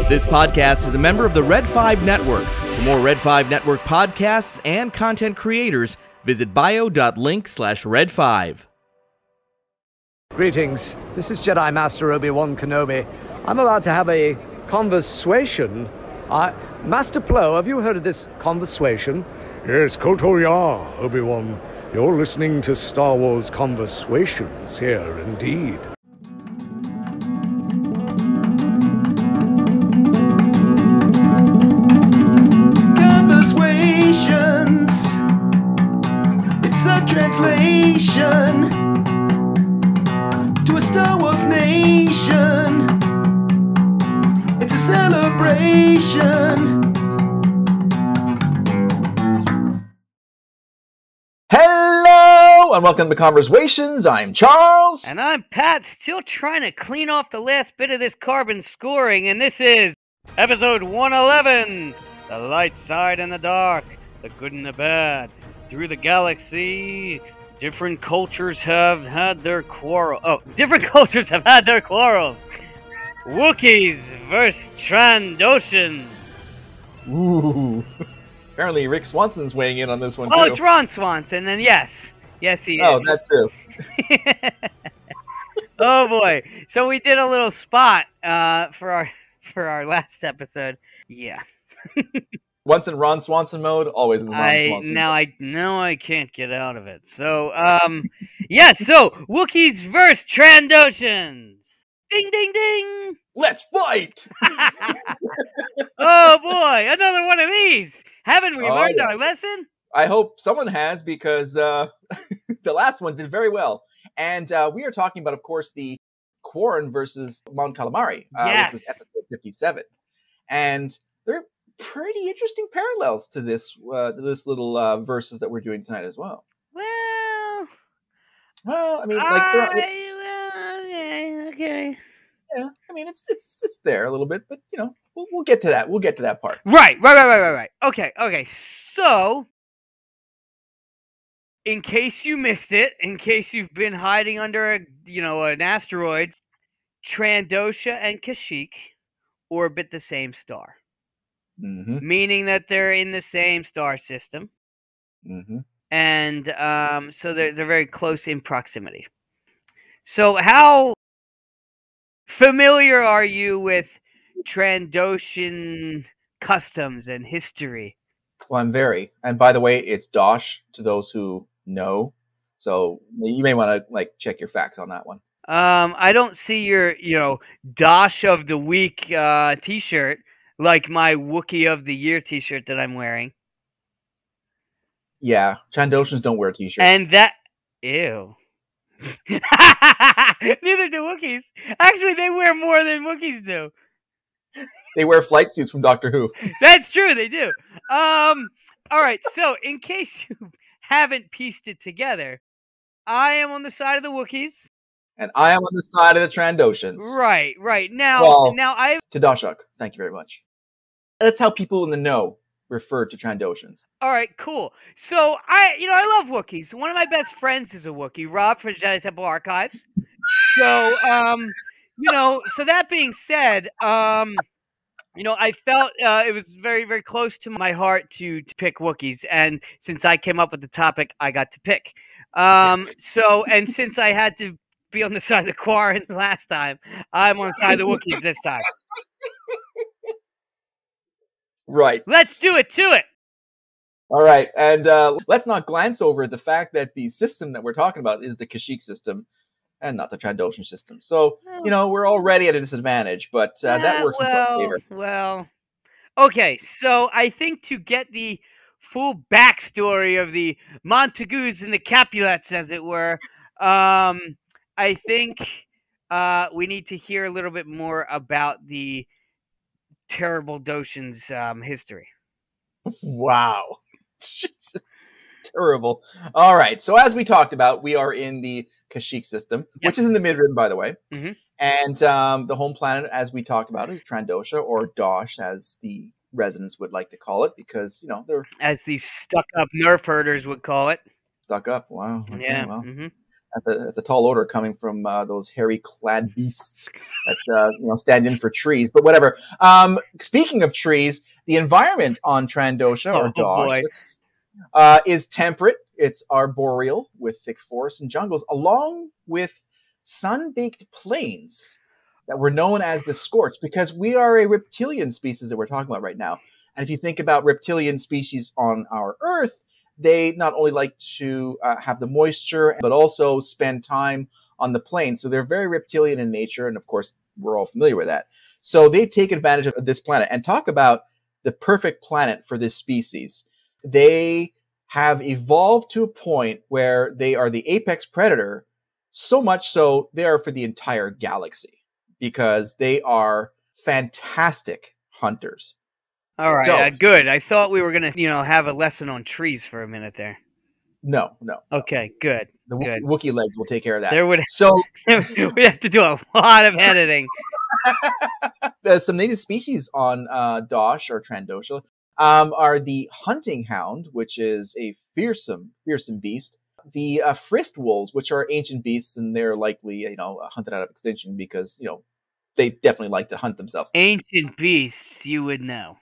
This podcast is a member of the Red 5 Network. For more Red 5 Network podcasts and content creators, visit bio.link/Red5. Greetings, this is Jedi Master Obi-Wan Kenobi. I'm about to have a conversation. Master Plo, have you heard of this conversation? Yes, Koto Ya, Obi-Wan. You're listening to Star Wars Conversations here, indeed. Conversations. It's a translation to a Star Wars nation. It's a celebration. Hello and welcome to Conversations. I'm Charles. And I'm Pat, still trying to clean off the last bit of this carbon scoring, and this is episode 111, The Light Side and the Dark, the Good and the Bad. Through the galaxy, different cultures have had their quarrels. Wookiees versus Trandoshan. Ooh. Apparently Rick Swanson's weighing in on this one, too. Oh, it's Ron Swanson, and yes, he is. Oh, that too. Oh boy! So we did a little spot for our last episode. Yeah. Once in Ron Swanson mode, always in Ron Swanson mode. I can't get out of it. So yes. So Wookiees versus Trandoshans. Ding ding ding. Let's fight! Oh boy! Another one of these. Haven't we learned our lesson? I hope someone has, because the last one did very well. And we are talking about, of course, the Quarren versus Mon Calamari, which was episode 57. And there are pretty interesting parallels to this little verses that we're doing tonight as well. Well, I mean, okay. Yeah, I mean, it's there a little bit, but you know, we'll get to that. We'll get to that part. Right. Okay. So, in case you missed it, in case you've been hiding under an asteroid, Trandosha and Kashyyyk orbit the same star, meaning that they're in the same star system, and so they're very close in proximity. So, how familiar are you with Trandoshan customs and history? Well, I'm very. And by the way, it's Dosh to those who know. So you may want to check your facts on that one. I don't see your, Dosh of the Week t-shirt like my Wookiee of the Year t-shirt that I'm wearing. Yeah, Trandoshans don't wear t-shirts. And that, ew. Neither do Wookiees. Actually, they wear more than Wookiees do. They wear flight suits from Doctor Who. That's true, they do. All right, so in case you haven't pieced it together, I am on the side of the Wookiees. And I am on the side of the Trandoshans. Right. Now I to Dashuk, thank you very much. That's how people in the know refer to Trandoshans. All right, cool. So I love Wookiees. One of my best friends is a Wookiee, Rob from Jedi Temple Archives. So so that being said, I felt it was very, very close to my heart to pick Wookiees, and since I came up with the topic, I got to pick. And since I had to be on the side of the Quarren last time, I'm on the side of the Wookiees this time. Right. Let's do it to it. All right, and let's not glance over the fact that the system that we're talking about is the Kashyyyk system, and not the Trandoshan system. So, we're already at a disadvantage, but that works in our favor. Well, okay, so I think to get the full backstory of the Montagues and the Capulets, as it were, I think we need to hear a little bit more about the terrible Doshan's history. Wow. Jesus. Terrible. All right. So as we talked about, we are in the Kashyyyk system, which is in the Midrim, by the way. And the home planet, as we talked about, is Trandosha, or Dosh, as the residents would like to call it, because, they're... As the stuck-up nerf herders would call it. Stuck up. Wow. Okay, yeah. Well. That's a tall order coming from those hairy clad beasts that stand in for trees. But whatever. Speaking of trees, the environment on Trandosha or Dosh is temperate. It's arboreal with thick forests and jungles, along with sun-baked plains that were known as the Scorched, because we are a reptilian species that we're talking about right now. And if you think about reptilian species on our Earth, they not only like to have the moisture, but also spend time on the plains. So they're very reptilian in nature. And of course, we're all familiar with that. So they take advantage of this planet. And talk about the perfect planet for this species. They have evolved to a point where they are the apex predator, so much so they are for the entire galaxy, because they are fantastic hunters. All right, good. I thought we were going to, have a lesson on trees for a minute there. No. Okay, good. The Wookiee legs will take care of that. We have to do a lot of editing. Some native species on Dosh or Trandosha are the hunting hound, which is a fearsome beast. The Frist wolves, which are ancient beasts, and they're likely, hunted out of extinction because, they definitely like to hunt themselves. Ancient beasts, you would know.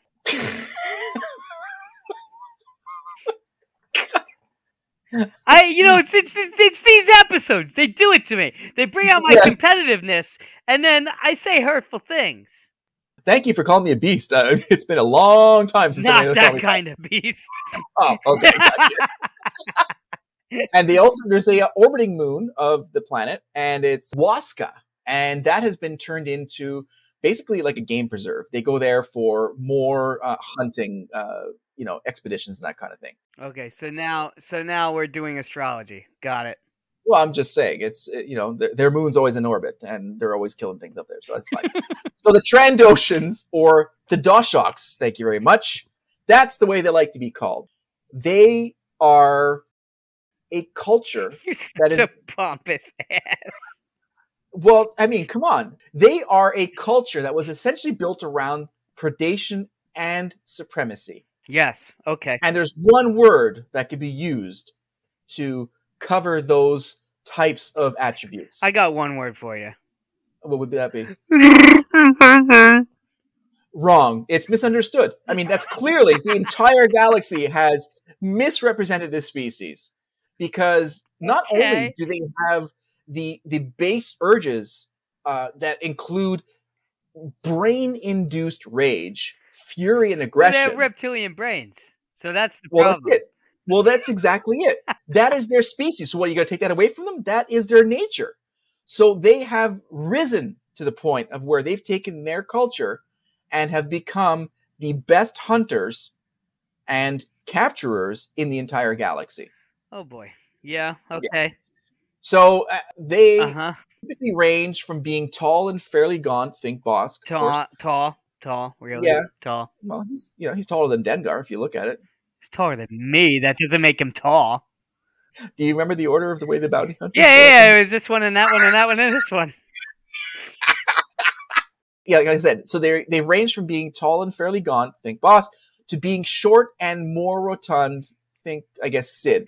It's these episodes. They do it to me. They bring out my competitiveness, and then I say hurtful things. Thank you for calling me a beast. It's been a long time since not that kind of beast. Oh, okay. Gotcha. And there's a orbiting moon of the planet, and it's Waska, and that has been turned into basically like a game preserve. They go there for more hunting, expeditions and that kind of thing. Okay, so now we're doing astrology. Got it. Well, I'm just saying their moon's always in orbit, and they're always killing things up there, so that's fine. So the Trandoshans, or the Doshoks, thank you very much. That's the way they like to be called. They are a culture that is a pompous ass. Well, I mean, come on. They are a culture that was essentially built around predation and supremacy. Yes. Okay. And there's one word that could be used to cover those types of attributes. I got one word for you. What would that be? Wrong. It's misunderstood. I mean, that's clearly the entire galaxy has misrepresented this species, because not only do they have the base urges that include brain-induced rage, fury, and aggression. They have reptilian brains, so that's the problem. That's it. Well, that's exactly it. That is their species. So what, are you going to take that away from them? That is their nature. So they have risen to the point of where they've taken their culture and have become the best hunters and capturers in the entire galaxy. Oh boy. Yeah. Okay. Yeah. So they typically range from being tall and fairly gaunt. Think Bossk. Tall. Really? Yeah. Tall. Well, he's taller than Dengar if you look at it. He's taller than me. That doesn't make him tall. Do you remember the order of the way the bounty hunters? Yeah. It was this one and that one and that one and this one. Yeah, like I said, so they range from being tall and fairly gaunt, think Bossk, to being short and more rotund, think, I guess, Sid.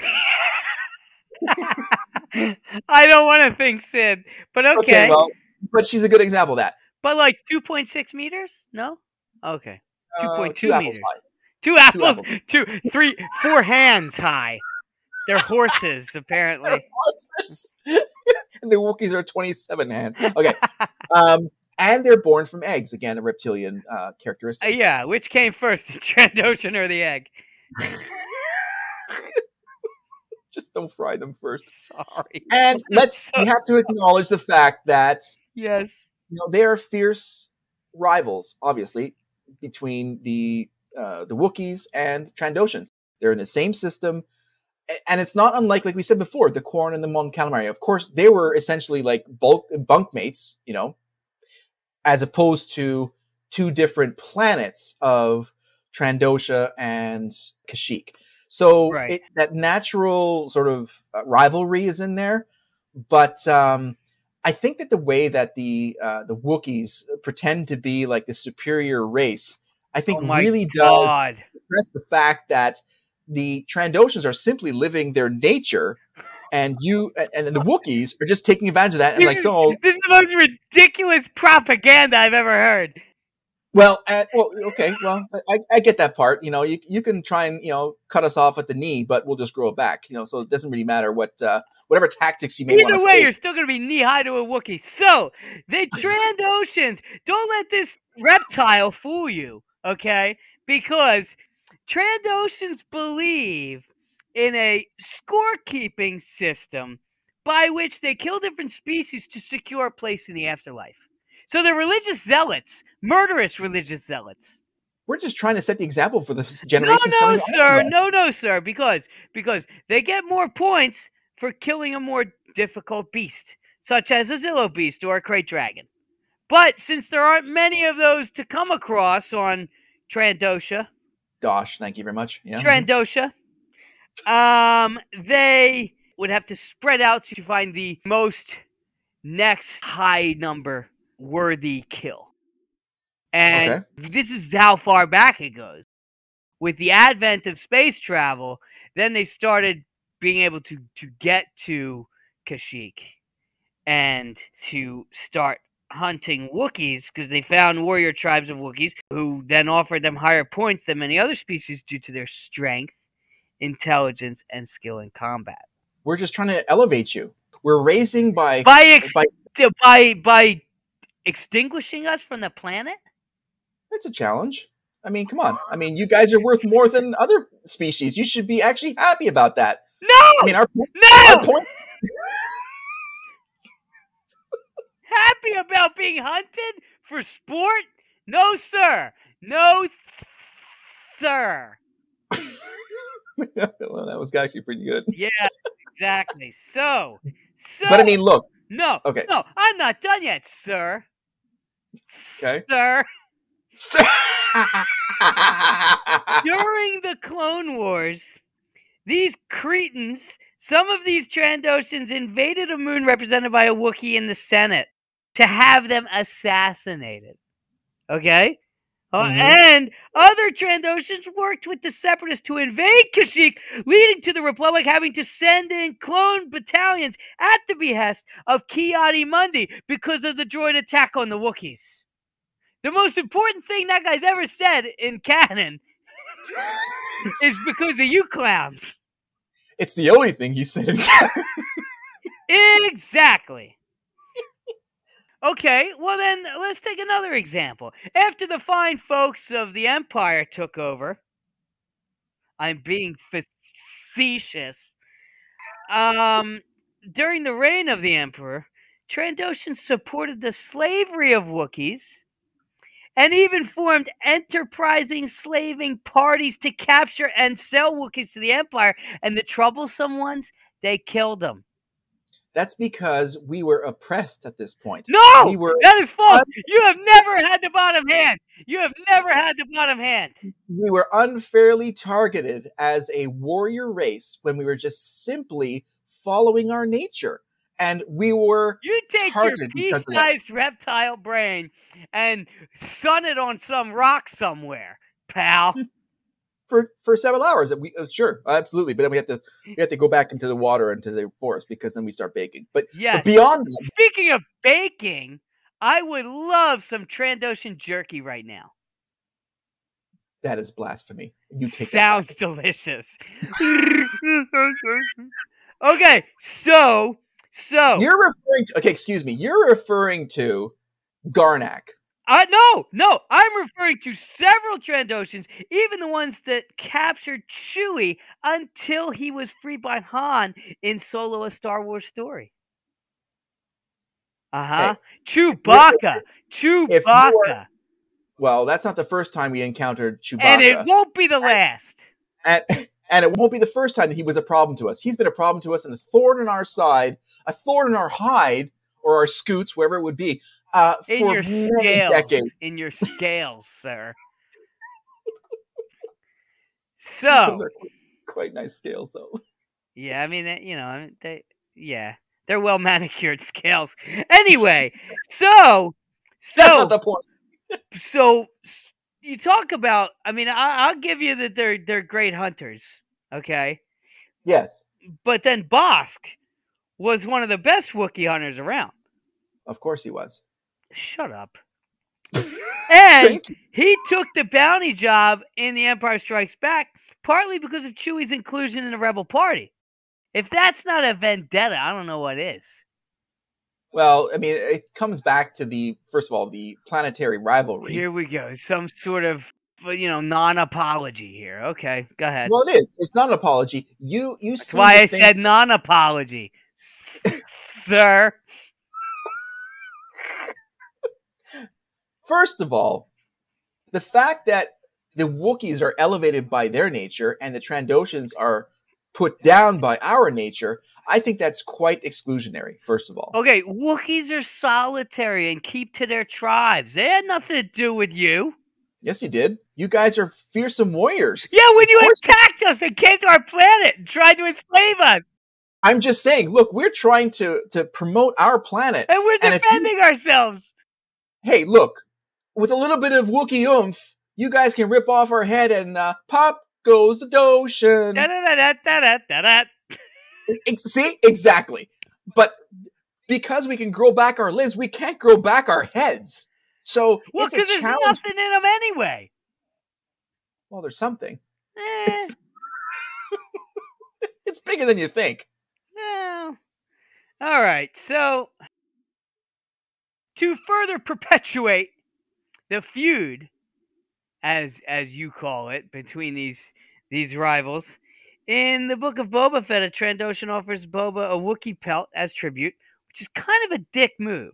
I don't want to think Sid, but okay. Well, but she's a good example of that. But like 2.6 meters? No? Okay. 2.2 meters. High. Two apples. 3, 4 hands high. They're horses, apparently. They're horses. And the Wookiees are 27 hands. Okay. And they're born from eggs. Again, a reptilian characteristic. Yeah, which came first, the Trandoshan or the egg? Just don't fry them first. Sorry. And we have to acknowledge the fact that yes, they are fierce rivals, obviously, between the Wookiees and Trandoshans. They're in the same system, and it's not unlike we said before, the Quarren and the Mon Calamari. Of course, they were essentially like bunkmates, as opposed to two different planets of Trandosha and Kashyyyk. So that natural sort of rivalry is in there, but I think that the way that the Wookiees pretend to be like the superior race, I think really does express the fact that the Trandoshans are simply living their nature and the Wookiees are just taking advantage of that and like, so this is the most ridiculous propaganda I've ever heard. Well, okay. Well, I get that part. You know, you can try and, you know, cut us off at the knee, but we'll just grow it back. You know, so it doesn't really matter whatever tactics you may want to take. Either way, you're still going to be knee high to a Wookiee. So the Trandoshans, don't let this reptile fool you, okay? Because Trandoshans believe in a scorekeeping system by which they kill different species to secure a place in the afterlife. So they're religious zealots, murderous religious zealots. We're just trying to set the example for the generations coming after us. No, sir, because they get more points for killing a more difficult beast, such as a Zillo beast or a Krayt Dragon. But since there aren't many of those to come across on Trandosha, Dosh, thank you very much. Yeah. Trandosha, they would have to spread out to find the most next high number worthy kill. And this is how far back it goes. With the advent of space travel, then they started being able to get to Kashyyyk and to start hunting Wookiees, because they found warrior tribes of Wookiees who then offered them higher points than many other species due to their strength, intelligence, and skill in combat. We're just trying to elevate you. We're raising by extinguishing us from the planet? That's a challenge. I mean, come on. I mean, you guys are worth more than other species. You should be actually happy about that. No! I mean, our point... Happy about being hunted for sport? No, sir. No, sir. Well, that was actually pretty good. Yeah, exactly. So... But I mean, look. No. Okay. No, I'm not done yet, sir. Okay. Sir. During the Clone Wars, these Cretans, some of these Trandoshans invaded a moon represented by a Wookiee in the Senate to have them assassinated. Okay? And other Trandoshans worked with the Separatists to invade Kashyyyk, leading to the Republic having to send in clone battalions at the behest of Ki-Adi-Mundi because of the droid attack on the Wookiees. The most important thing that guy's ever said in canon is because of you clowns. It's the only thing he said in canon. Exactly. Okay, well then, let's take another example. After the fine folks of the Empire took over, I'm being facetious, during the reign of the Emperor, Trandoshans supported the slavery of Wookiees and even formed enterprising slaving parties to capture and sell Wookiees to the Empire, and the troublesome ones, they killed them. That's because we were oppressed at this point. No! That is false! You have never had the bottom hand! You have never had the bottom hand! We were unfairly targeted as a warrior race when we were just simply following our nature. And we were You take your pea-sized reptile brain and sun it on some rock somewhere, pal. For several hours, sure, absolutely. But then we have to go back into the water, into the forest, because then we start baking. But beyond that, speaking of baking, I would love some Trandoshan jerky right now. That is blasphemy. You take Sounds delicious. Okay, so you're referring to excuse me. You're referring to Garnak. No, I'm referring to several Trandoshans, even the ones that captured Chewie until he was freed by Han in Solo: A Star Wars Story. Hey, Chewbacca. Well, that's not the first time we encountered Chewbacca. And it won't be the last. And it won't be the first time that he was a problem to us. He's been a problem to us and a thorn in our side, a thorn in our hide, or our scoots, wherever it would be. For many decades. In your scales, sir. So those are quite nice scales, though. Yeah, I mean, they're well manicured scales. Anyway, so that's not the point. So you talk about. I mean, I'll give you that they're great hunters. Okay. Yes. but then Bosk was one of the best Wookiee hunters around. Of course he was. Shut up. And he took the bounty job in The Empire Strikes Back partly because of Chewie's inclusion in the Rebel Party. If that's not a vendetta, I don't know what is. Well, I mean, it comes back to first of all, the planetary rivalry. Here we go. Some sort of, non-apology here. Okay, go ahead. Well, it is. It's not an apology. That's why I said non-apology, sir. First of all, the fact that the Wookiees are elevated by their nature and the Trandoshans are put down by our nature, I think that's quite exclusionary, first of all. Okay, Wookiees are solitary and keep to their tribes. They had nothing to do with you. Yes, you did. You guys are fearsome warriors. Yeah, when you attacked us and came to our planet and tried to enslave us. I'm just saying, look, we're trying to promote our planet. And we're defending ourselves. Hey, look, with a little bit of Wookiee oomph, you guys can rip off our head and pop goes the Doshan. See? Exactly. But because we can grow back our limbs, we can't grow back our heads. So it's a challenge. There's nothing in them anyway. Well, there's something. It's bigger than you think. Well, all right. So to further perpetuate the feud, as you call it, between these rivals, in the Book of Boba Fett, a Trandoshan offers Boba a Wookiee pelt as tribute, which is kind of a dick move.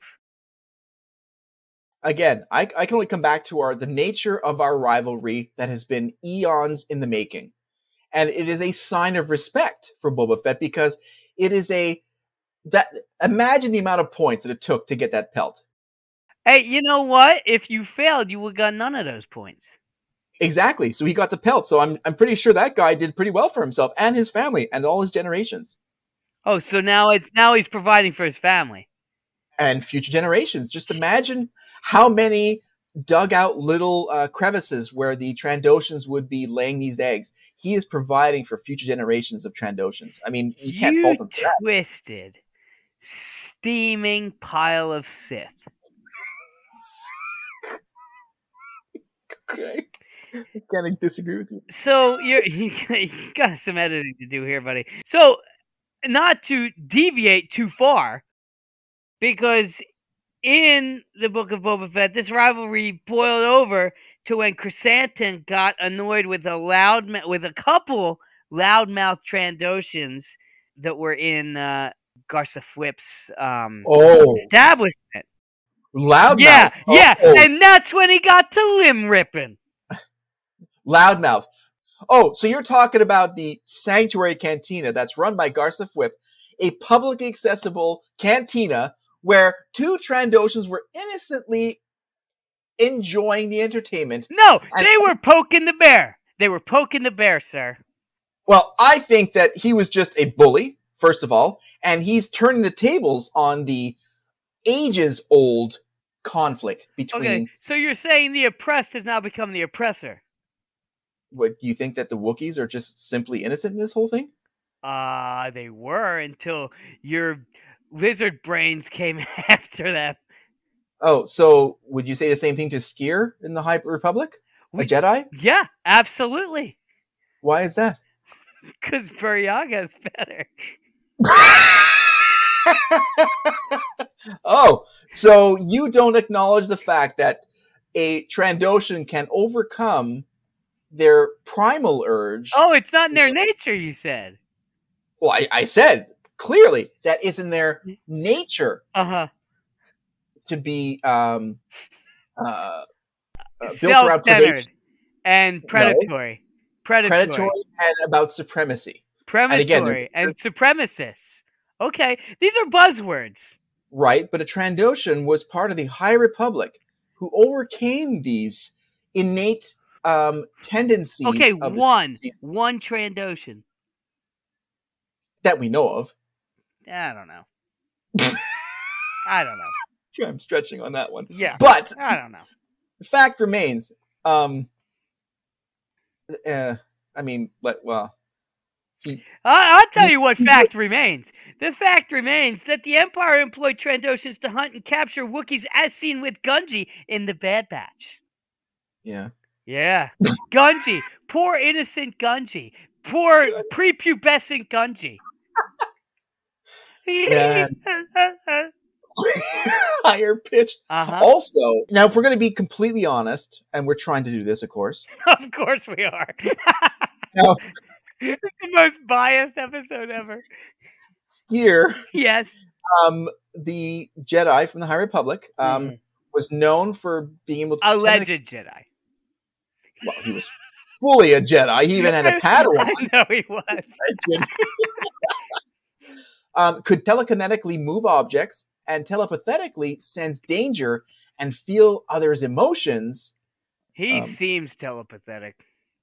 Again, I can only come back to the nature of our rivalry that has been eons in the making. And it is a sign of respect for Boba Fett because it is imagine the amount of points that it took to get that pelt. Hey, you know what? If you failed, you would have got none of those points. Exactly. So he got the pelt. So I'm pretty sure that guy did pretty well for himself and his family and all his generations. Oh, so now he's providing for his family. And future generations. Just imagine how many dug out little crevices where the Trandoshans would be laying these eggs. He is providing for future generations of Trandoshans. I mean, you can't fault him for that. Twisted, steaming pile of Sith. Okay. I can't disagree with you. So you got some editing to do here, buddy. So not to deviate too far, because in the Book of Boba Fett, this rivalry boiled over to when Chrysanthemum got annoyed with a couple loudmouth Trandoshans that were in Garsa Fwip's establishment. Loudmouth? Yeah, and that's when he got to limb ripping. Loudmouth. Oh, so you're talking about the Sanctuary Cantina that's run by Garsa Fwip, a publicly accessible cantina where two Trandoshans were innocently enjoying the entertainment. No, they were poking the bear. They were poking the bear, sir. Well, I think that he was just a bully, first of all, and he's turning the tables on the ages-old conflict between... Okay, so you're saying the oppressed has now become the oppressor. What, do you think that the Wookiees are just simply innocent in this whole thing? They were until your lizard brains came after them. Oh, so would you say the same thing to Skier in the High Republic? A Jedi? Yeah, absolutely. Why is that? Because Buryaga is better. Oh, so you don't acknowledge the fact that a Trandoshan can overcome their primal urge. Oh, it's not in their nature, you said. Well, I said clearly that is in their nature to be built around predation and predatory. No. Predatory and about supremacy. Predatory and supremacists. Okay, these are buzzwords. Right, but a Trandoshan was part of the High Republic who overcame these innate tendencies. Okay, one Trandoshan that we know of. I don't know. I don't know. I'm stretching on that one. Yeah, but I don't know. The fact remains. I mean, I'll tell you what fact remains. The fact remains that the Empire employed Trandoshans to hunt and capture Wookiees as seen with Gungi in The Bad Batch. Yeah. Yeah. Gungi. Poor innocent Gungi. Poor prepubescent Gungi. Man. Higher pitch. Uh-huh. Also, now if we're going to be completely honest, and we're trying to do this, of course. Of course we are. Now, it's the most biased episode ever. Skier, Yes. the Jedi from the High Republic, was known for being able to alleged Jedi. Well, he was fully a Jedi. He even had a Padawan. No, he was. Could telekinetically move objects and telepathically sense danger and feel others' emotions. He seems telepathetic.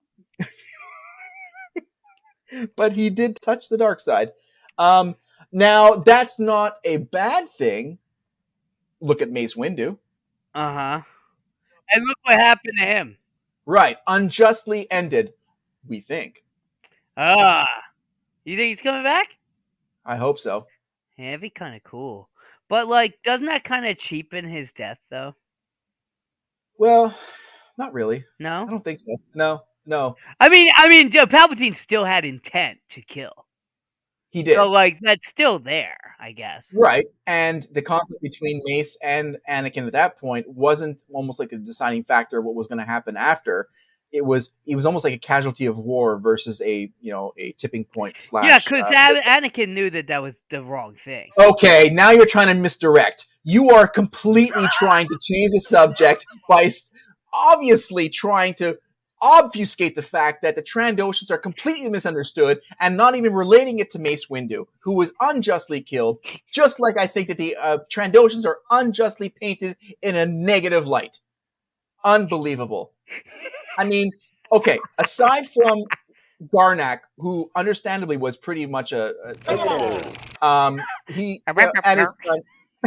But he did touch the dark side. Now, that's not a bad thing. Look at Mace Windu. Uh-huh. And look what happened to him. Right. Unjustly ended, we think. You think he's coming back? I hope so. Yeah, it'd be kind of cool. But, like, doesn't that kind of cheapen his death, though? Well, not really. No? I don't think so. No. I mean, Palpatine still had intent to kill. He did. So, like, that's still there, I guess. Right. And the conflict between Mace and Anakin at that point wasn't almost like a deciding factor of what was going to happen after. It was almost like a casualty of war versus a tipping point / Yeah, because Anakin knew that was the wrong thing. Okay, now you're trying to misdirect. You are completely trying to change the subject by obviously trying to obfuscate the fact that the Trandoshans are completely misunderstood and not even relating it to Mace Windu, who was unjustly killed, just like I think that the Trandoshans are unjustly painted in a negative light. Unbelievable. I mean, okay, aside from Garnak, who understandably was pretty much he and his son,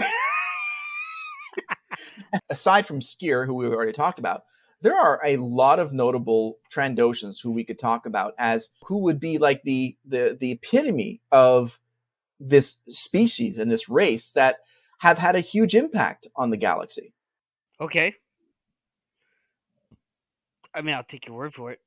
aside from Skier, who we already talked about, there are a lot of notable Trandoshans who we could talk about as who would be like the epitome of this species and this race that have had a huge impact on the galaxy. Okay. I mean, I'll take your word for it.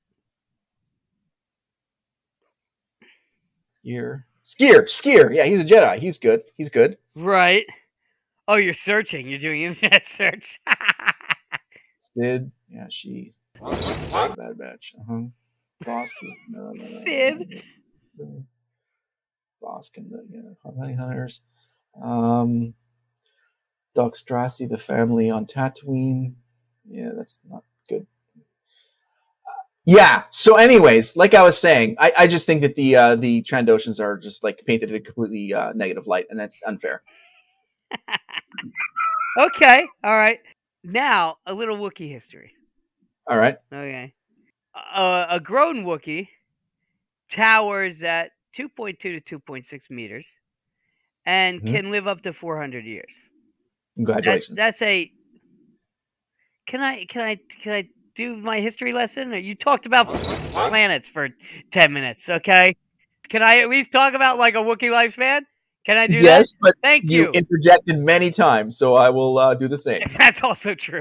Skier. Yeah, he's a Jedi. He's good. Right. Oh, you're searching. You're doing internet search. Sid. Yeah, she. Bad Batch. Boskin. No. Sid. Boskin. Honey Hunters. Doxtrasi, the family on Tatooine. Yeah, that's not good. Yeah. So, anyways, like I was saying, I just think that the Trandoshans are just like painted in a completely negative light, and that's unfair. Okay. All right. Now, a little Wookiee history. All right. Okay. A grown Wookiee towers at 2.2 to 2.6 meters and can live up to 400 years. Congratulations. That's a. Can I do my history lesson? You talked about planets for 10 minutes. Okay. Can I at least talk about like a Wookiee lifespan? Can I do that? Yes, but thank you interjected many times, so I will do the same. That's also true.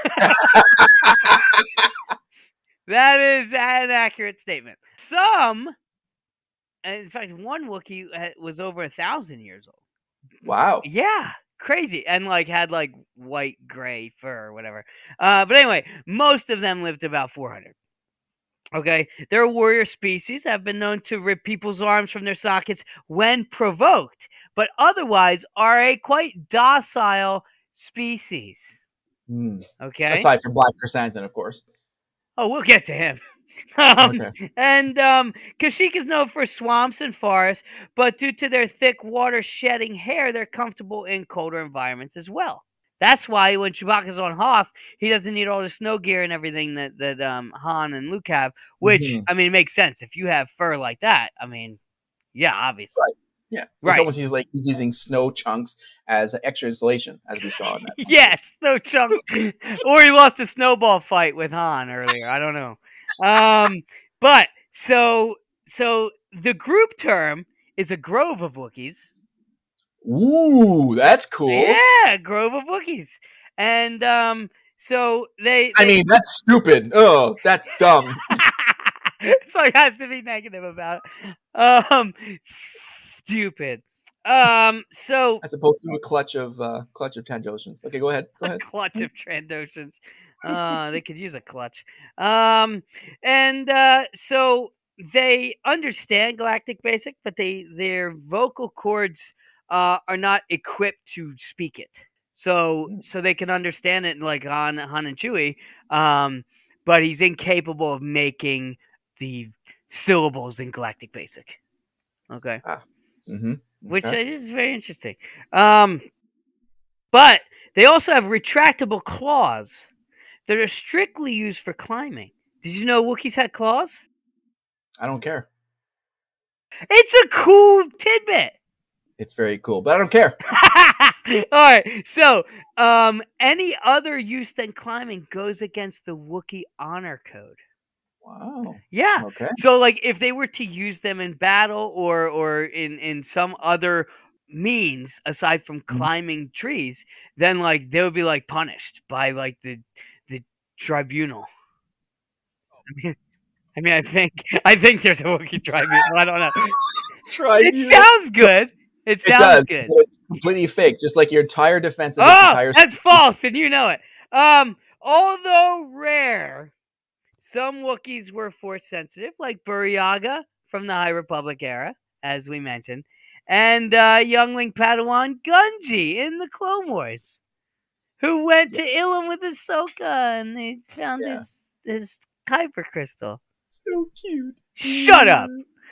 That is an accurate statement. Some, in fact, one Wookiee was over 1,000 years old. Wow. Yeah, crazy, and like had like white gray fur or whatever. But anyway, most of them lived about 400. Okay, their warrior species have been known to rip people's arms from their sockets when provoked, but otherwise are a quite docile species. Okay, aside from Black Chrysanthemum, of course. Oh, we'll get to him. Okay. And Kashyyyk is known for swamps and forests, but due to their thick water-shedding hair, they're comfortable in colder environments as well. That's why when Chewbacca's on Hoth, he doesn't need all the snow gear and everything that Han and Luke have, which, I mean, makes sense. If you have fur like that, I mean, yeah, obviously. Right. Yeah. Right. It's almost he's using snow chunks as extra insulation, as we saw in that. Yes, snow chunks. Or he lost a snowball fight with Han earlier. I don't know. But so the group term is a grove of Wookiees. Ooh, that's cool. Yeah, grove of Wookiees. And so they I mean, that's stupid. Oh, that's dumb. so it has to be negative about it. Stupid. So As opposed to a clutch of Trandoshans. Okay, go ahead. a clutch of Trandoshans. They could use a clutch. So they understand Galactic Basic, but their vocal cords are not equipped to speak it. So they can understand it like Han and Chewie, but he's incapable of making the syllables in Galactic Basic. Okay. Mm-hmm. Which is very interesting. But they also have retractable claws that are strictly used for climbing. Did you know Wookiees had claws? I don't care. It's a cool tidbit. It's very cool, but I don't care. All right. So, any other use than climbing goes against the Wookiee honor code. Wow. Yeah. Okay. So, like, if they were to use them in battle or in some other means aside from climbing trees, then like they would be like punished by like the tribunal. I mean, I think there's a Wookiee tribunal. I don't know. It sounds good. It sounds good. But it's completely fake, just like your entire defense of this entire. That's false, and you know it. Although rare, some Wookiees were force sensitive, like Burryaga from the High Republic era, as we mentioned, and youngling Padawan Gunji in the Clone Wars, who went to Ilum with Ahsoka, and they found his Kyber crystal. So cute. Shut up.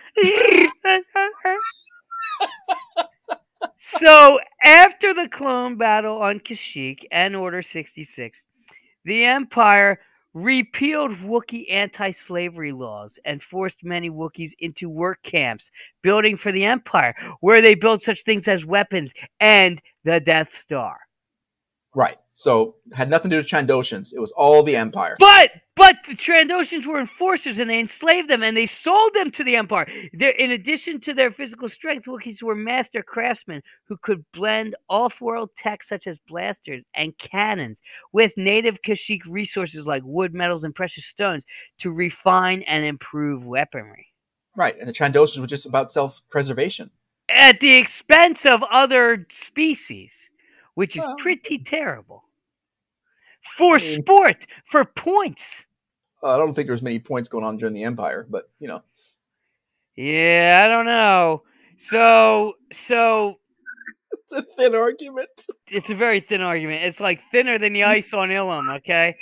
So, after the clone battle on Kashyyyk and Order 66, the Empire repealed Wookiee anti-slavery laws and forced many Wookiees into work camps, building for the Empire, where they built such things as weapons and the Death Star. Right. So, had nothing to do with Trandoshans. It was all the Empire. But the Trandoshans were enforcers, and they enslaved them, and they sold them to the Empire. In addition to their physical strength, Wookiees were master craftsmen who could blend off-world tech such as blasters and cannons with native Kashyyyk resources like wood, metals, and precious stones to refine and improve weaponry. Right, and the Trandoshans were just about self-preservation. At the expense of other species, which is pretty terrible. For sport, for points. I don't think there was many points going on during the Empire, but, you know. Yeah, I don't know. So it's a thin argument. It's a very thin argument. It's like thinner than the ice on Ilum, okay?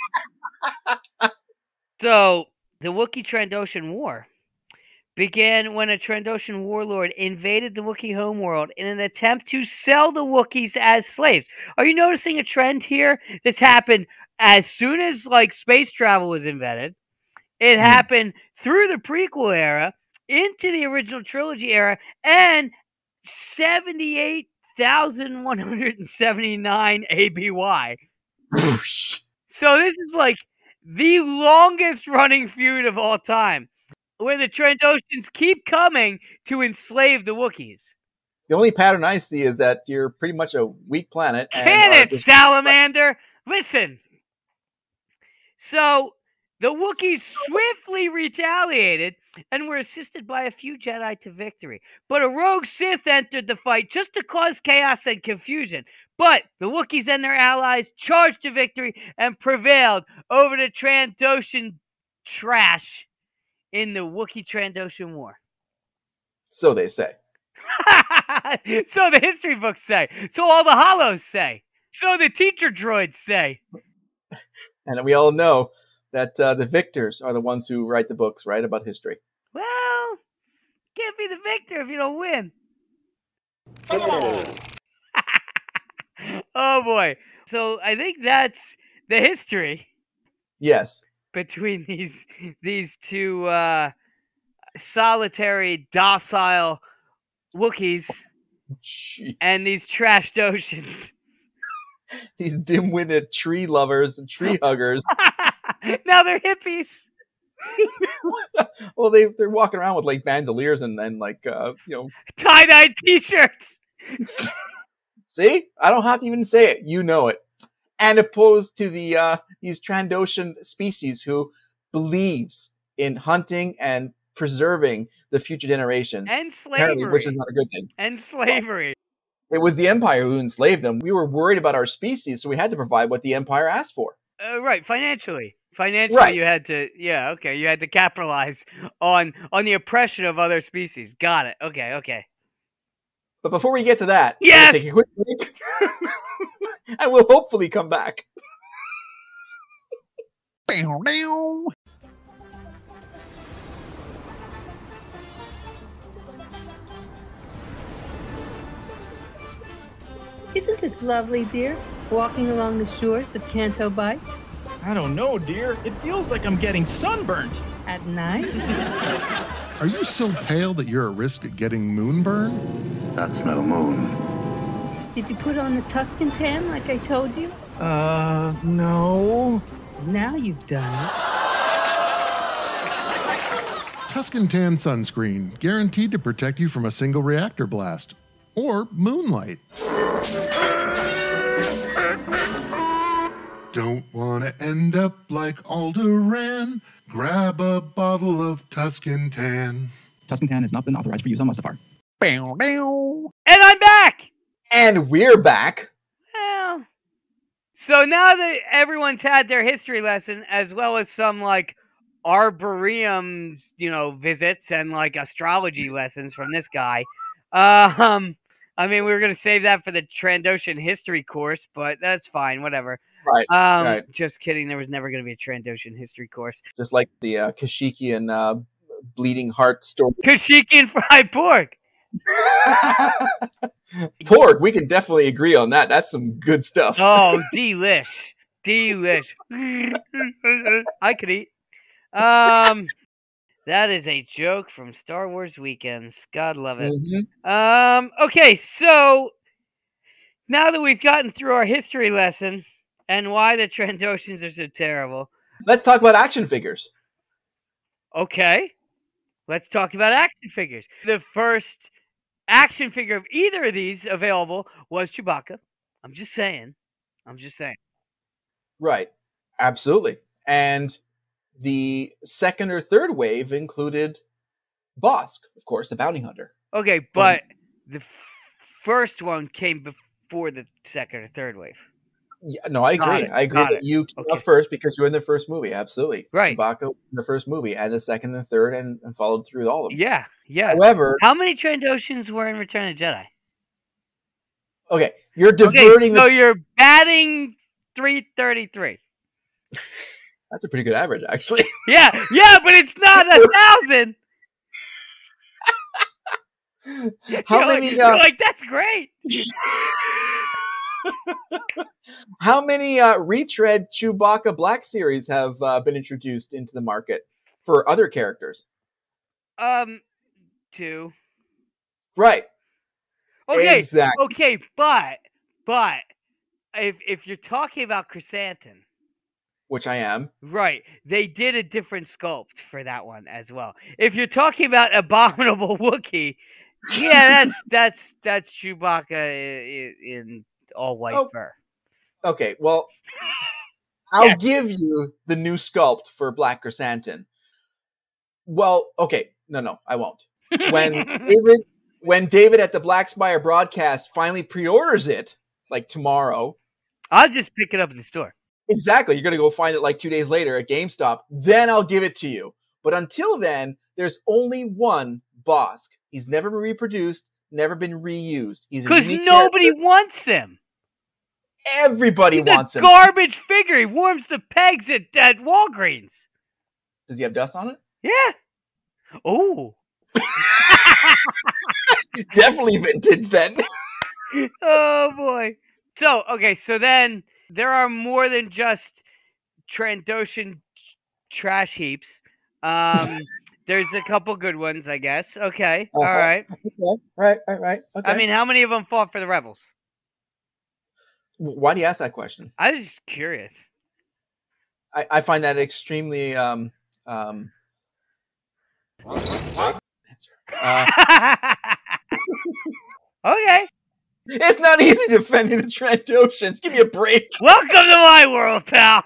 So, the Wookiee Trandoshan War began when a Trandoshan warlord invaded the Wookiee homeworld in an attempt to sell the Wookiees as slaves. Are you noticing a trend here? This happened as soon as like space travel was invented. It happened through the prequel era, into the original trilogy era, and 78,179 ABY. So this is like the longest running feud of all time, where the Trandoshans keep coming to enslave the Wookiees. The only pattern I see is that you're pretty much a weak planet. Can it, Salamander? Listen. So, the Wookiees swiftly retaliated and were assisted by a few Jedi to victory. But a rogue Sith entered the fight just to cause chaos and confusion. But the Wookiees and their allies charged to victory and prevailed over the Trandoshan trash in the Wookiee Trandoshan War. So they say. So the history books say. So all the hollows say. So the teacher droids say. And we all know that the victors are the ones who write the books, right, about history. Well, can't be the victor if you don't win. Oh, boy. So I think that's the history. Yes. Between these two solitary, docile Wookiees and these Trashdoshans. These dim-witted tree lovers and tree huggers. Now they're hippies. Well, they're walking around with like bandoliers and like tie-dye t-shirts. See, I don't have to even say it. You know it. And opposed to the these Trandoshan species who believes in hunting and preserving the future generations and slavery, which is not a good thing. And slavery. It was the Empire who enslaved them. We were worried about our species, so we had to provide what the Empire asked for. Right, financially, right. You had to, you had to capitalize on the oppression of other species. Got it. Okay. But before we get to that, yes, take a quick break, and we'll hopefully come back. Isn't this lovely, dear? Walking along the shores of Canto Bight? I don't know, dear. It feels like I'm getting sunburnt. At night? Are you so pale that you're at risk of getting moonburn? That's no moon. Did you put on the Tuscan tan like I told you? No. Now you've done it. Tuscan Tan sunscreen, guaranteed to protect you from a single reactor blast. Or moonlight. Don't want to end up like Alderaan. Grab a bottle of Tuscan Tan. Tuscan Tan has not been authorized for use on Mustafar. And I'm back! And we're back. Well, so now that everyone's had their history lesson, as well as some, like, arboreum, visits and, like, astrology lessons from this guy, I mean, we were going to save that for the Trandoshan history course, but that's fine, whatever. Right. Right. Just kidding. There was never going to be a Trandoshan history course. Just like the Kashyyykian bleeding heart story. Kashyyykian fried pork. Pork, we can definitely agree on that. That's some good stuff. Oh, delish. I could eat. That is a joke from Star Wars Weekends. God love it. Mm-hmm. Okay, so now that we've gotten through our history lesson and why the Trandoshans are so terrible, let's talk about action figures. Okay, let's talk about action figures. The first action figure of either of these available was Chewbacca. I'm just saying. Right. Absolutely. And the second or third wave included Bossk, of course, the bounty hunter. Okay, but the first one came before the second or third wave. Yeah, no, I agree. I agree that you came up first because you were in the first movie. Absolutely. Right. Chewbacca in the first movie and the second and third and followed through all of them. Yeah. However, how many Trandoshans were in Return of the Jedi? Okay, you're diverting. So you're batting 333. That's a pretty good average, actually. Yeah, but it's not 1,000. How many? You're like, that's great. How many retread Chewbacca Black Series have been introduced into the market for other characters? 2. Right. Okay. Exactly. Okay, but if you're talking about Chrysanthemum, which I am, right, they did a different sculpt for that one as well. If you're talking about Abominable Wookiee, yeah, that's Chewbacca in all white fur. Okay, well, I'll give you the new sculpt for Black Chrysanthemum. Well, okay, no, I won't. When David at the Black Spire broadcast finally pre-orders it, like tomorrow, I'll just pick it up at the store. Exactly. You're going to go find it like 2 days later at GameStop. Then I'll give it to you. But until then, there's only one Bossk. He's never been reproduced, never been reused. He's because nobody wants him. Everybody wants him. Garbage figure. He warms the pegs at Walgreens. Does he have dust on it? Yeah. Oh. Definitely vintage then. Oh boy. So then there are more than just Trandoshan trash heaps. There's a couple good ones, I guess. Okay. All right. Okay. Right. Okay. I mean, how many of them fought for the rebels? Why do you ask that question? I was just curious. I find that extremely Okay. It's not easy defending the Trandoshans. Give me a break. Welcome to my world, pal.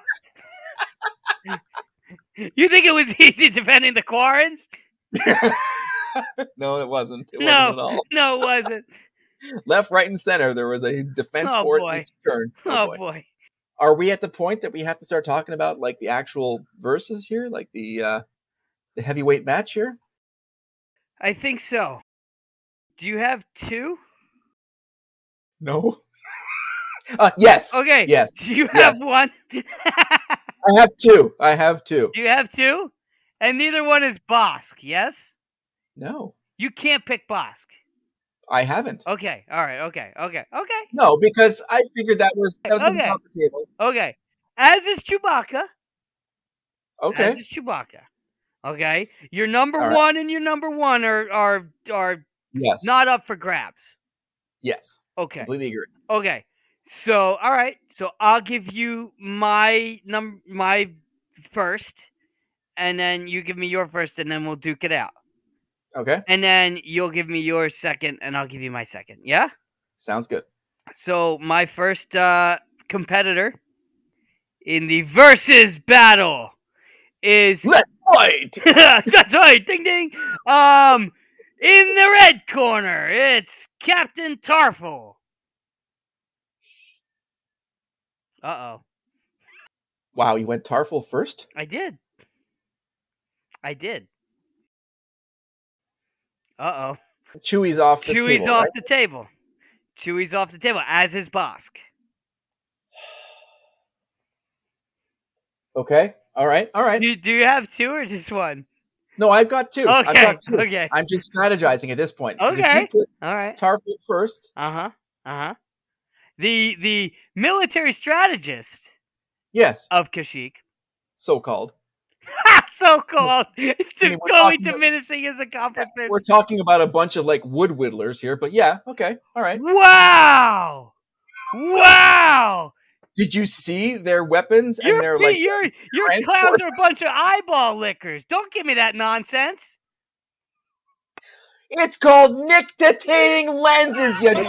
You think it was easy defending the Quarrens? No, it wasn't. It wasn't No, at all. no, it wasn't. Left, right, and center, there was a defense Oh, for boy. it each turn. Oh, boy. Are we at the point that we have to start talking about like the actual verses here, like the heavyweight match here? I think so. Do you have two? No. Yes. Okay. Yes. Do you have one? I have two. I have two. Do you have two? And neither one is Bosk, yes? No. You can't pick Bosk. I haven't. Okay. All right. Okay. No, because I figured that was on the table. Okay. As is Chewbacca. Okay. As is Chewbacca. Okay. Your number All right. one and your number one are Yes. not up for grabs. Yes. Okay. Completely agree. Okay. So, all right. So I'll give you my first, and then you give me your first, and then we'll duke it out. Okay. And then you'll give me your second, and I'll give you my second. Yeah? Sounds good. So my first competitor in the versus battle is... Let's fight! That's right. Ding, ding. In the red corner, it's Captain Tarful. Uh-oh. Wow, you went Tarful first? I did. Uh-oh. Chewie's off the table. Chewie's off the table. Chewie's off the table, as is Bosk. Okay. All right. Do you have two or just one? No, I've got two. Okay. I've got two. Okay. I'm just strategizing at this point. 'Cause Okay. If you put All right. Tarful first. The military strategist. Yes. Of Kashyyyk. So-called. So-called. It's just we're going talking about- diminishing his accomplishments. We're talking about a bunch of like wood whittlers here, but yeah, okay, all right. Wow! Did you see their weapons and their like your clowns are a bunch of eyeball lickers. Don't give me that nonsense. It's called nictitating lenses, you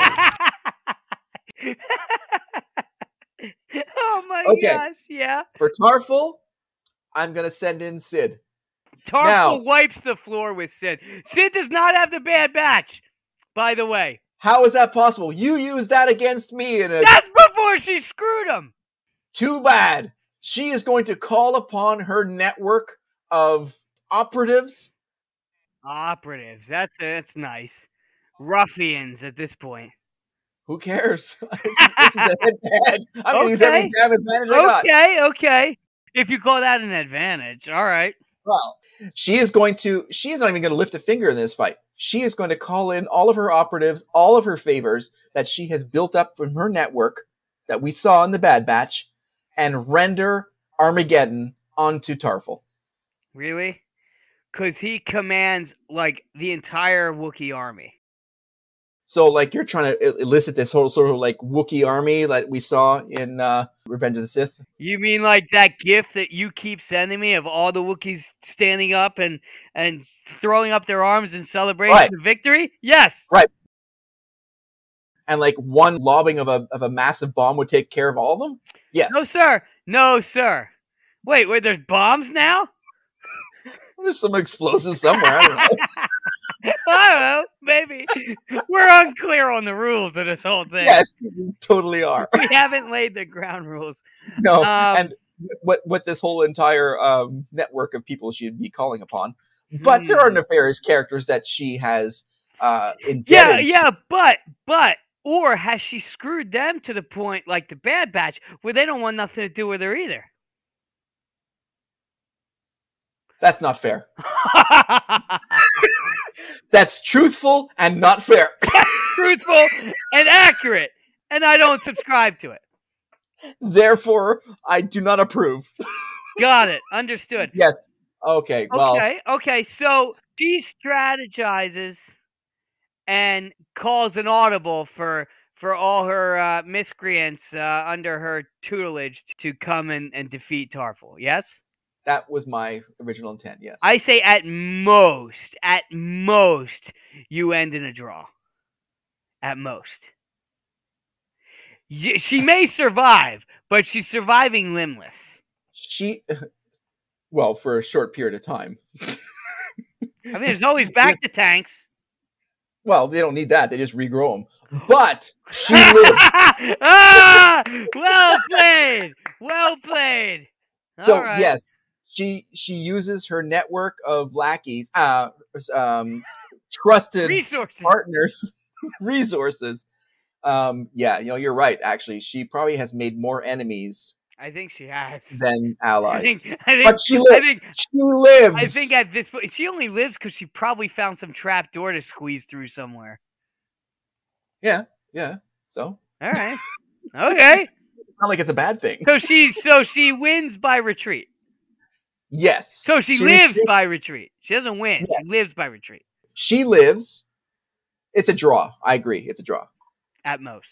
Oh my gosh, yeah. For Tarful, I'm gonna send in Sid. Tarful wipes the floor with Sid. Sid does not have the Bad Batch, by the way. How is that possible? You used that against me in a... That's before she screwed him. Too bad. She is going to call upon her network of operatives. Operatives. That's nice. Ruffians at this point. Who cares? This is a head-to-head. I'm going to use every damn advantage I got. Okay. If you call that an advantage, all right. Well, she's not even going to lift a finger in this fight. She is going to call in all of her operatives, all of her favors that she has built up from her network that we saw in the Bad Batch, and render Armageddon onto Tarful. Really? Because he commands, like, the entire Wookiee army. So, like, you're trying to elicit this whole sort of, like, Wookiee army that we saw in Revenge of the Sith? You mean like that gif that you keep sending me of all the Wookiees standing up and throwing up their arms in celebration of victory? Yes. Right. And, like, one lobbing of a massive bomb would take care of all of them? Yes. No, sir. Wait, there's bombs now? There's some explosives somewhere. I don't know. I don't know. Maybe. We're unclear on the rules of this whole thing. Yes, we totally are. We haven't laid the ground rules. No, and what this whole entire network of people she'd be calling upon. But there are nefarious characters that she has indebted. Yeah, but or has she screwed them to the point, like the Bad Batch, where they don't want nothing to do with her either? That's not fair. That's truthful and not fair. Truthful and accurate, and I don't subscribe to it. Therefore, I do not approve. Got it. Understood. Yes. Okay. Well. Okay. So she strategizes and calls an audible for all her miscreants under her tutelage to come and defeat Tarful. Yes. That was my original intent, yes. I say at most, you end in a draw. At most. She may survive, but she's surviving limbless. Well, for a short period of time. I mean, there's always back to tanks. Well, they don't need that. They just regrow them. But she lives. Well played. Well played. So, yes, she uses her network of lackeys, trusted partners, resources. Yeah, you're right, actually. She probably has made more enemies. I think she has. Than allies. I think, but she lives. She lives. I think at this point, she only lives because she probably found some trap door to squeeze through somewhere. Yeah. So. All right. Okay. It's not like it's a bad thing. So she wins by retreat. Yes. So she lives by retreat. She doesn't win. Yes. She lives by retreat. She lives. It's a draw. I agree. It's a draw. At most.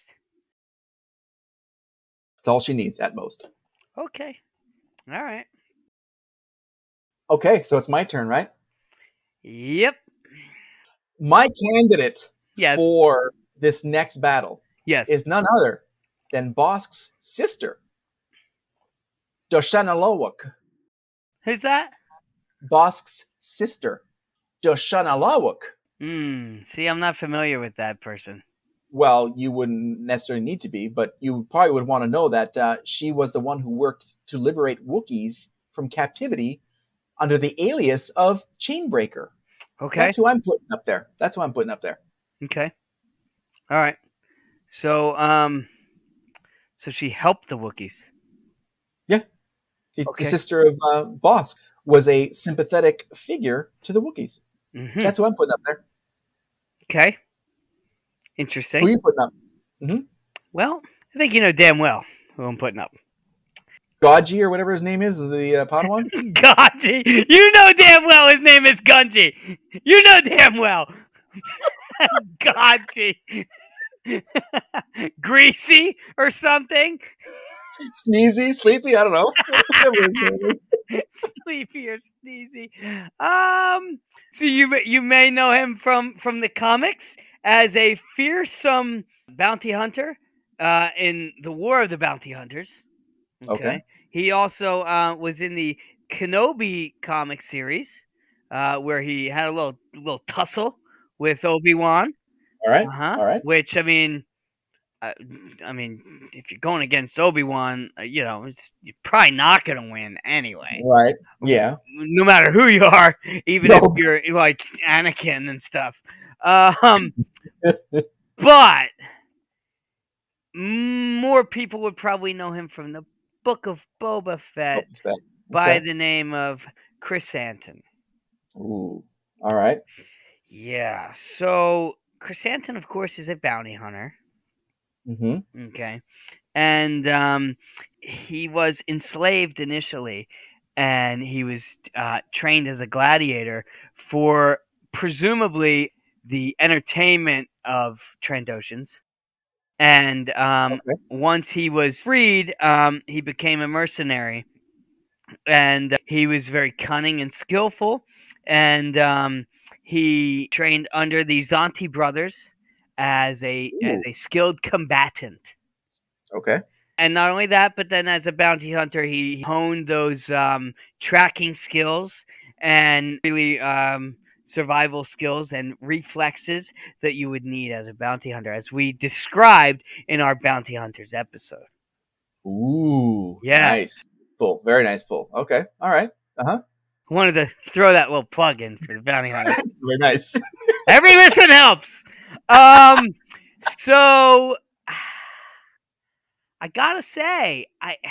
That's all she needs, at most. Okay. All right. Okay, so it's my turn, right? Yep. My candidate for this next battle is none other than Bossk's sister, Doshanalawuk. Who's that? Bossk's sister, Doshanalawuk. See, I'm not familiar with that person. Well, you wouldn't necessarily need to be, but you probably would want to know that she was the one who worked to liberate Wookiees from captivity under the alias of Chainbreaker. Okay. That's who I'm putting up there. Okay. All right. So, so she helped the Wookiees. Yeah. The sister of Bossk was a sympathetic figure to the Wookiees. Mm-hmm. That's who I'm putting up there. Okay. Interesting. Who are you putting up? Mm-hmm. Well, I think you know damn well who I'm putting up. Gaji or whatever his name is, the Padawan? Gaji. You know damn well his name is Gunji. You know damn well. Gaji. Greasy or something. Sneezy, sleepy, I don't know. Sleepy or sneezy. So you may know him from the comics as a fearsome bounty hunter in the War of the Bounty Hunters. Okay. He also was in the Kenobi comic series where he had a little tussle with Obi-Wan. All right. All right. Which, I mean, if you're going against Obi-Wan, you're probably not going to win anyway. Right. Yeah. No matter who you are, even if you're like Anakin and stuff. But more people would probably know him from the Book of Boba Fett by the name of Chrysanthemum. Ooh. All right. Yeah. So Chrysanthemum, of course, is a bounty hunter. Mm-hmm. Okay. And he was enslaved initially, and he was trained as a gladiator for presumably the entertainment of Trandoshans. And once he was freed, he became a mercenary. And he was very cunning and skillful. And he trained under the Zanti brothers as a skilled combatant. Okay. And not only that, but then as a bounty hunter, he honed those tracking skills and really survival skills and reflexes that you would need as a bounty hunter, as we described in our Bounty Hunters episode. Ooh. Yeah. Nice pull. Very nice pull. Okay. All right. Uh-huh. I wanted to throw that little plug in for the bounty hunter. Very nice. Every listen helps. So I gotta say,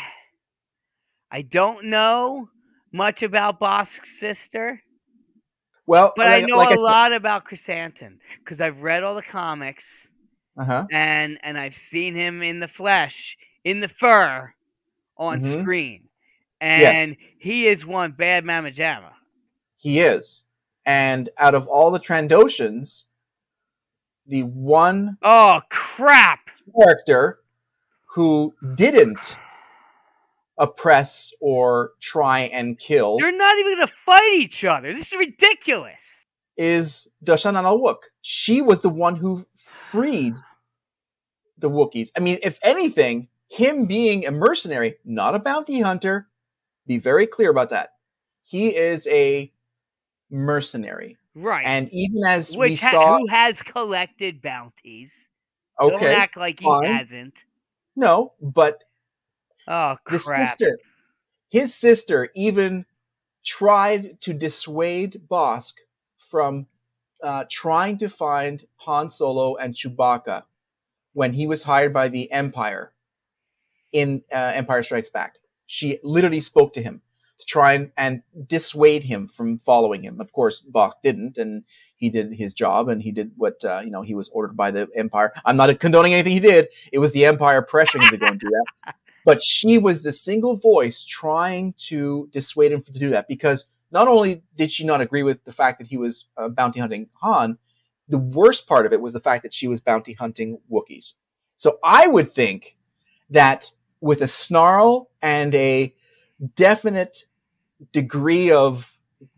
I don't know much about Bossk's sister. Well, but I know a lot about Chrysanthemum because I've read all the comics. Uh-huh. And I've seen him in the flesh, in the fur, on screen. And he is one bad mamma jamma. He is. And out of all the Trandoshans, the one character who didn't oppress or try and kill. They're not even going to fight each other. This is ridiculous. Is Doshanan al-Wook. She was the one who freed the Wookiees. I mean, if anything, him being a mercenary, not a bounty hunter, be very clear about that. He is a mercenary. Right. And even as we saw... Who has collected bounties. Okay. Don't act like he hasn't. No, but... Oh, crap. His sister even tried to dissuade Bossk from trying to find Han Solo and Chewbacca when he was hired by the Empire in Empire Strikes Back. She literally spoke to him to try and dissuade him from following him. Of course, Bossk didn't, and he did his job, and he did what he was ordered by the Empire. I'm not condoning anything he did. It was the Empire pressuring him to go and do that. But she was the single voice trying to dissuade him to do that, because not only did she not agree with the fact that he was bounty hunting Han, the worst part of it was the fact that she was bounty hunting Wookiees. So I would think that with a snarl and a definite degree of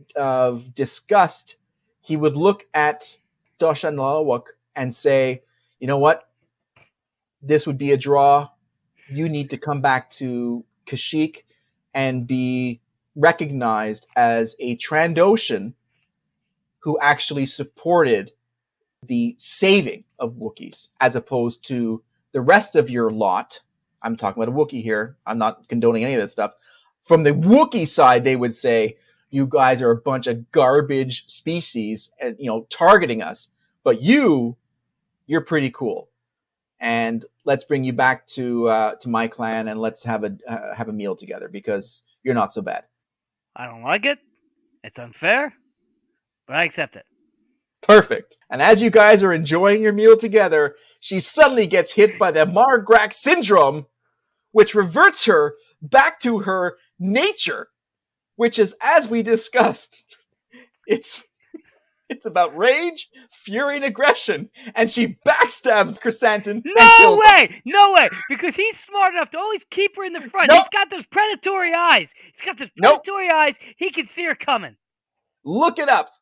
disgust, he would look at Doshanan al-Wook and say, you know what? This would be a draw. You need to come back to Kashyyyk and be recognized as a Trandoshan who actually supported the saving of Wookiees, as opposed to the rest of your lot. I'm talking about a Wookiee here. I'm not condoning any of this stuff. From the Wookiee side, they would say, you guys are a bunch of garbage species and, targeting us. But you're pretty cool. And let's bring you back to my clan, and let's have a meal together, because you're not so bad. I don't like it. It's unfair, but I accept it. Perfect. And as you guys are enjoying your meal together, she suddenly gets hit by the Margrach syndrome, which reverts her back to her nature, which is, as we discussed, it's about rage, fury, and aggression. And she backstabs Chrysanthemum. No way! Because he's smart enough to always keep her in the front. Nope. He's got those predatory eyes. Eyes. He can see her coming. Look it up.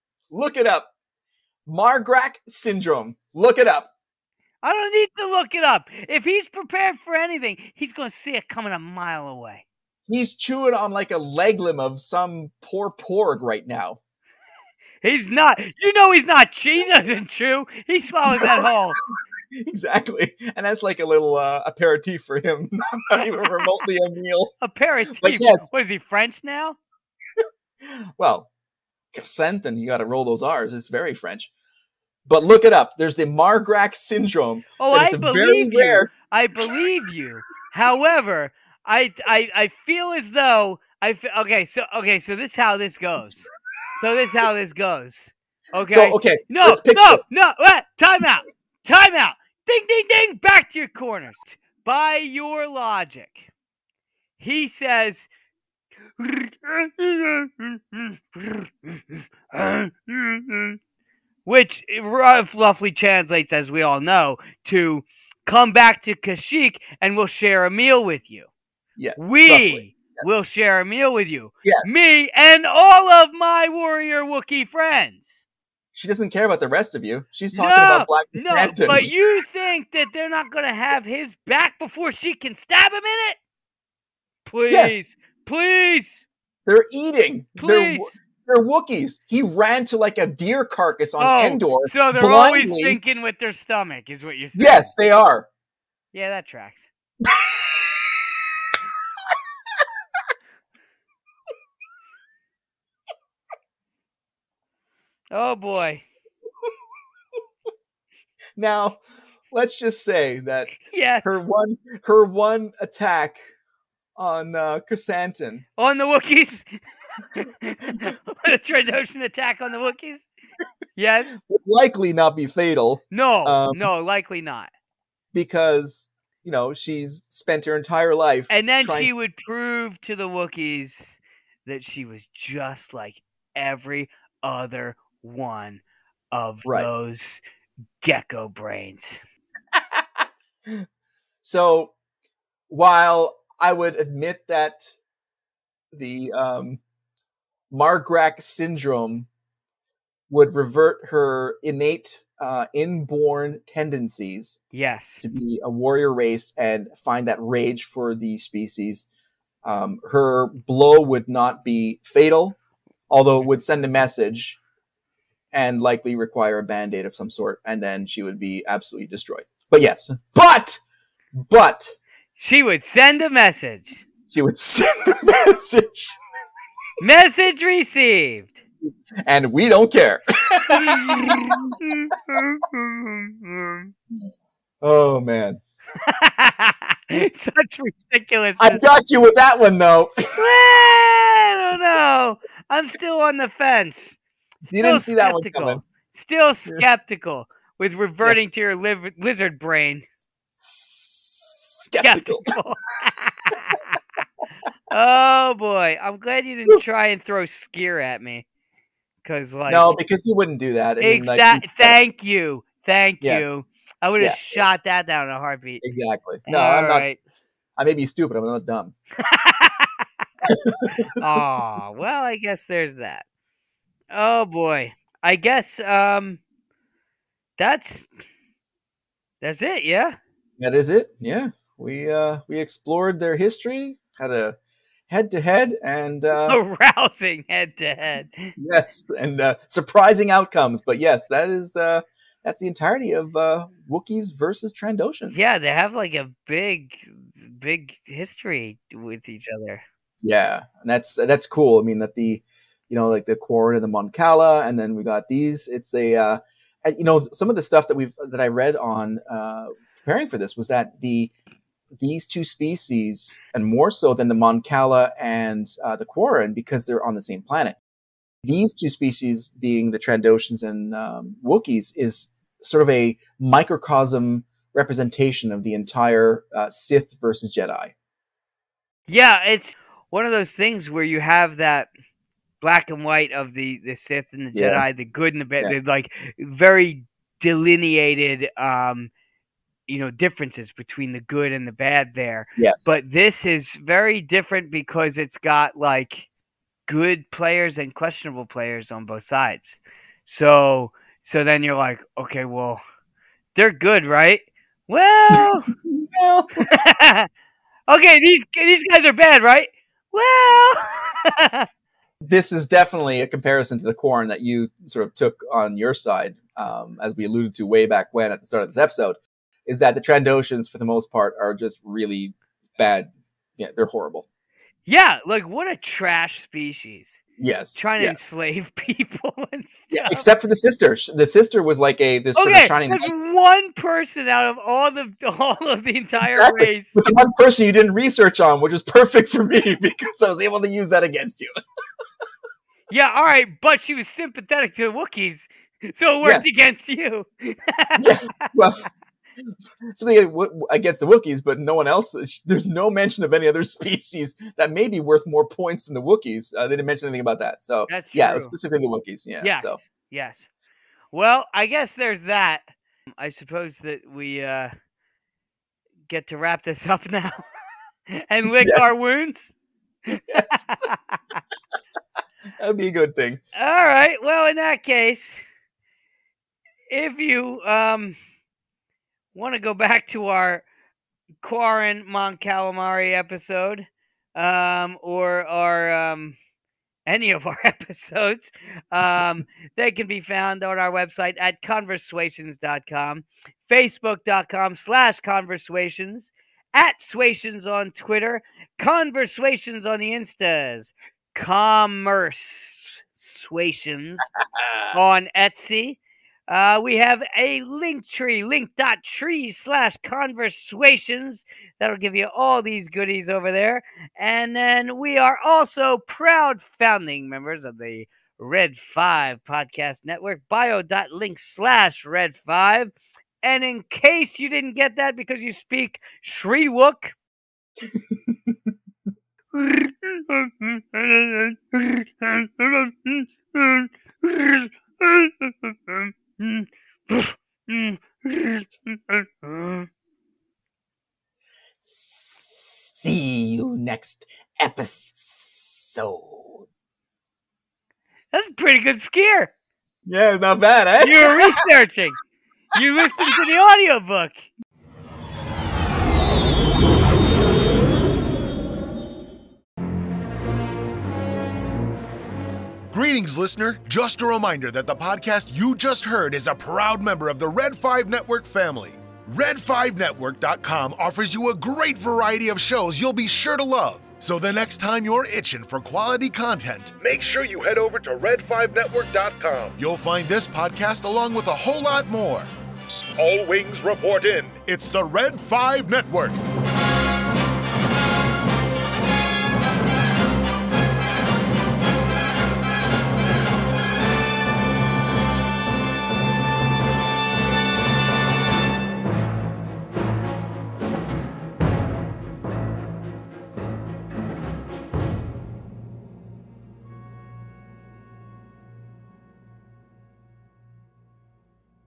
Margrach syndrome. Look it up. I don't need to look it up. If he's prepared for anything, he's going to see it coming a mile away. He's chewing on like a leg limb of some poor porg right now. He's not. He's not. He doesn't chew. He swallows that whole. Exactly. And that's like a little aperitif for him. Not even remotely a meal. Aperitif? Yes. Was he French now? Well, Chrysanthemum, you got to roll those R's. It's very French. But look it up. There's the Margrach syndrome. Oh, I believe you. I believe you. However, I feel as though okay. So this is how this goes. Okay. So okay. No. Time out. Ding, ding, ding. Back to your corners. By your logic, he says. Which roughly translates, as we all know, to come back to Kashyyyk and we'll share a meal with you. Yes. We will share a meal with you. Yes. Me and all of my warrior Wookiee friends. She doesn't care about the rest of you. She's talking about Black Chrysanthemum. No, but you think that they're not going to have his back before she can stab him in it? Please. Yes. Please. They're eating. Please. They're Wookiees. He ran to like a deer carcass on Endor. So they're blindly. always thinking with their stomach, is what you're saying. Yes, they are. Yeah, that tracks. Oh boy. Now, let's just say that yes. her one attack on Chrysanthemum. On the Wookiees? A Trandoshan attack on the Wookiees? Yes. Would likely not be fatal. No, likely not. Because, she's spent her entire life. And then she would prove to the Wookiees that she was just like every other one of those gecko brains. So, while I would admit that the Margrak syndrome would revert her innate inborn tendencies to be a warrior race and find that rage for the species. Her blow would not be fatal, although it would send a message and likely require a band-aid of some sort, and then she would be absolutely destroyed. But yes, but she would send a message. She would send a message. Message received. And we don't care. Oh, man. Such ridiculous. I got you with that one, though. I don't know. I'm still on the fence. You didn't see that one coming. Still skeptical with reverting to your lizard brain. Skeptical. Oh, boy. I'm glad you didn't try and throw Skier at me. No, because he wouldn't do that. Thank you. I would have shot that down in a heartbeat. Exactly. No, I'm not. I may be stupid. I'm not dumb. Oh, well, I guess there's that. Oh boy. I guess that's it, yeah? That is it. Yeah. We explored their history, had a head-to-head, and a rousing head-to-head. Yes, and surprising outcomes. But yes, that's the entirety of Wookiees versus Trandoshans. Yeah, they have like a big history with each other. Yeah, and that's cool. I mean, that the the Quarren and the Mon Cala, and then we got these. It's some of the stuff that I read on preparing for this was that these two species, and more so than the Mon Cala and the Quarren, because they're on the same planet. These two species, being the Trandoshans and Wookiees, is sort of a microcosm representation of the entire Sith versus Jedi. Yeah, it's one of those things where you have that black and white of the Sith and the Jedi, the good and the bad, they're like very delineated differences between the good and the bad there. Yes. But this is very different because it's got like good players and questionable players on both sides. So then you're like, okay, well, they're good, right? Well, okay, these guys are bad, right? Well, this is definitely a comparison to the Quarren that you sort of took on your side, as we alluded to way back when at the start of this episode. Is that the Trandoshans, for the most part, are just really bad. Yeah, they're horrible. Yeah, like what a trash species. Yes. Trying to enslave people and stuff. Yeah, except for the sister. The sister was like this sort of shining light. That's one person out of all of the entire race. But the one person you didn't research on, which is perfect for me because I was able to use that against you. Yeah, all right, but she was sympathetic to the Wookiees, so it worked against you. Yeah, well, something against the Wookiees, but no one else. There's no mention of any other species that may be worth more points than the Wookiees. They didn't mention anything about that. So that's yeah, true. it was specifically the Wookiees. Yeah. Yes. So yes. Well, I guess there's that. I suppose that we get to wrap this up now and lick our wounds. Yes. That'd be a good thing. All right. Well, in that case, if you want to go back to our Quarren Mon Calamari episode, or our any of our episodes, they can be found on our website at conversations.com, facebook.com/conversations, @Swations on Twitter, Conversations on the Instas, Commerce Swations on Etsy. We have a link tree, link.tree/conversations. That'll give you all these goodies over there. And then we are also proud founding members of the Red 5 Podcast Network, bio.link/Red5. And in case you didn't get that because you speak Shriwook, See you next episode. That's a pretty good skier. Yeah, not bad, eh? You were researching. You listened to the audiobook. Greetings, listener. Just a reminder that the podcast you just heard is a proud member of the Red 5 Network family. Red5Network.com offers you a great variety of shows you'll be sure to love. So the next time you're itching for quality content, make sure you head over to Red5Network.com. You'll find this podcast along with a whole lot more. All wings report in. It's the Red 5 Network.